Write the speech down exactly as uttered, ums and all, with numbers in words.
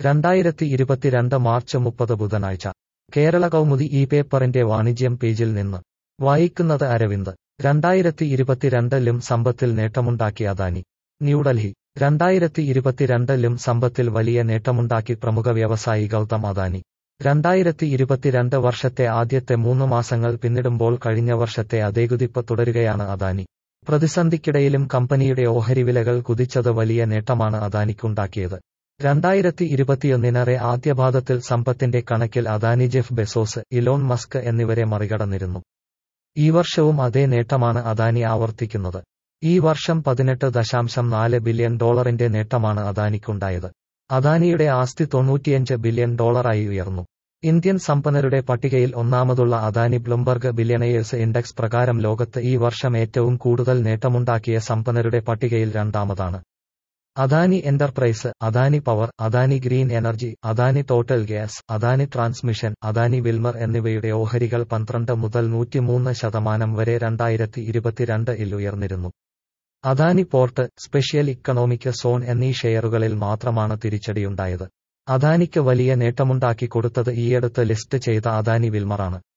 രണ്ടായിരത്തി ഇരുപത്തിരണ്ട് മാർച്ച് മുപ്പത് ബുധനാഴ്ച കേരള കൗമുദി ഈ പേപ്പറിന്റെ വാണിജ്യം പേജിൽ നിന്ന് വായിക്കുന്നത് അരവിന്ദ്. രണ്ടായിരത്തി ഇരുപത്തിരണ്ടിലും സമ്പത്തിൽ നേട്ടമുണ്ടാക്കി അദാനി. ന്യൂഡൽഹി. രണ്ടായിരത്തി ഇരുപത്തിരണ്ടിലും സമ്പത്തിൽ വലിയ നേട്ടമുണ്ടാക്കി പ്രമുഖ വ്യവസായി ഗൗതം അദാനി. രണ്ടായിരത്തി ഇരുപത്തിരണ്ട് വർഷത്തെ ആദ്യത്തെ മൂന്ന് മാസങ്ങൾ പിന്നിടുമ്പോൾ കഴിഞ്ഞ വർഷത്തെ അതേ കുതിപ്പ് തുടരുകയാണ് അദാനി. പ്രതിസന്ധിക്കിടയിലും കമ്പനിയുടെ ഓഹരി വിലകൾ കുതിച്ചത് വലിയ നേട്ടമാണ് അദാനിക്കുണ്ടാക്കിയത്. രണ്ടായിരത്തി ഇരുപത്തിയൊന്നിനറെ ആദ്യപാദത്തിൽ സമ്പത്തിന്റെ കണക്കിൽ Adani Jeff Bezos, Elon Musk എന്നിവരെ മറികടന്നിരുന്നു. ഈ വർഷവും അതേ നേട്ടമാണ് അദാനി ആവർത്തിക്കുന്നത്. ഈ വർഷം പതിനെട്ട് ദശാംശം നാല് ബില്യൺ ഡോളറിന്റെ നേട്ടമാണ് അദാനിക്കുണ്ടായത്. അദാനിയുടെ ആസ്തി തൊണ്ണൂറ്റിയഞ്ച് ബില്യൺ ഡോളറായി ഉയർന്നു. ഇന്ത്യൻ സമ്പന്നരുടെ പട്ടികയിൽ ഒന്നാമതുള്ള അദാനി ബ്ലൂംബർഗ് ബില്യണയേഴ്സ് ഇൻഡെക്സ് പ്രകാരം ലോകത്ത് ഈ വർഷം ഏറ്റവും കൂടുതൽ നേട്ടമുണ്ടാക്കിയ സമ്പന്നരുടെ പട്ടികയിൽ രണ്ടാമതാണ്. Adani enterprise, Adani power, Adani green energy, Adani total gas, Adani transmission, Adani Wilmar എന്നിവയുടെ ഓഹരികൾ പന്ത്രണ്ട് മുതൽ നൂറ്റിമൂന്ന് ശതമാനം വരെ രണ്ടായിരത്തി ഇരുപത്തിരണ്ട് ഇൽ ഉയർന്നിരുന്നു. Adani port, special economic zone എന്നീ ഷെയറുകളിൽ മാത്രമാണ് തിരിച്ചടിയുണ്ടായത്. അദാനിക്ക് വലിയ നേട്ടമുണ്ടാക്കി കൊടുത്തത് ഈയടുത്ത് ലിസ്റ്റ് ചെയ്ത അദാനി വിൽമറാണ്.